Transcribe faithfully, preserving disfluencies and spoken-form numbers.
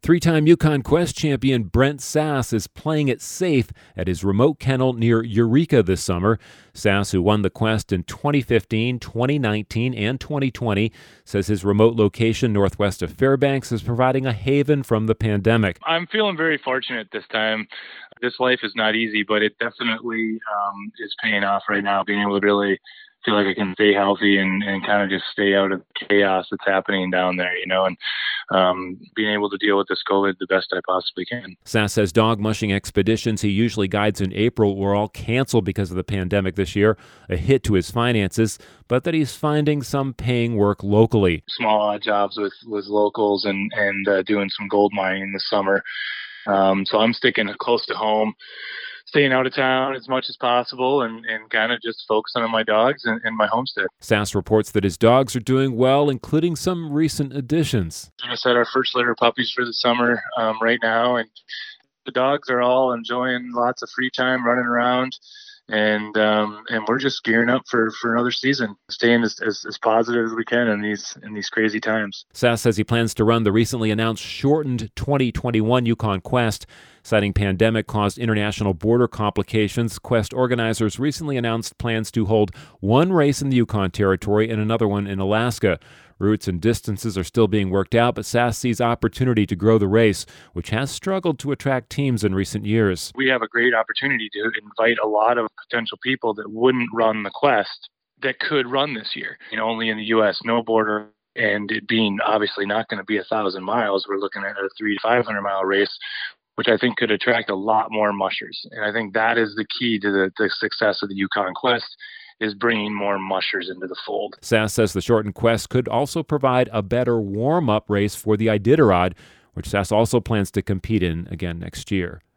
Three-time Yukon Quest champion Brent Sass is playing it safe at his remote kennel near Eureka this summer. Sass, who won the Quest in twenty fifteen, twenty nineteen, and twenty twenty, says his remote location northwest of Fairbanks is providing a haven from the pandemic. I'm feeling very fortunate this time. This life is not easy, but it definitely um, is paying off right now, being able to really feel like I can stay healthy and, and kind of just stay out of the chaos that's happening down there, you know, and um, being able to deal with this COVID the best I possibly can. Sass says dog mushing expeditions he usually guides in April were all canceled because of the pandemic this year, a hit to his finances, but that he's finding some paying work locally. Small odd jobs with, with locals and, and uh, doing some gold mining this summer. Um, so I'm sticking close to home, staying out of town as much as possible and, and kind of just focusing on my dogs and, and my homestead. Sass reports that his dogs are doing well, including some recent additions. I said our first litter of puppies for the summer um, right now, and the dogs are all enjoying lots of free time running around. And um, and we're just gearing up for, for another season, staying as, as, as positive as we can in these in these crazy times. Sass says he plans to run the recently announced shortened twenty twenty-one Yukon Quest. Citing pandemic-caused international border complications, Quest organizers recently announced plans to hold one race in the Yukon Territory and another one in Alaska. Routes and distances are still being worked out, but Sass sees opportunity to grow the race, which has struggled to attract teams in recent years. We have a great opportunity to invite a lot of potential people that wouldn't run the Quest that could run this year. You know, only in the U S, no border, and it being obviously not going to be a thousand miles. We're looking at a three to five hundred mile race, which I think could attract a lot more mushers. And I think that is the key to the, the success of the Yukon Quest, is bringing more mushers into the fold. Sass says the shortened Quest could also provide a better warm-up race for the Iditarod, which Sass also plans to compete in again next year.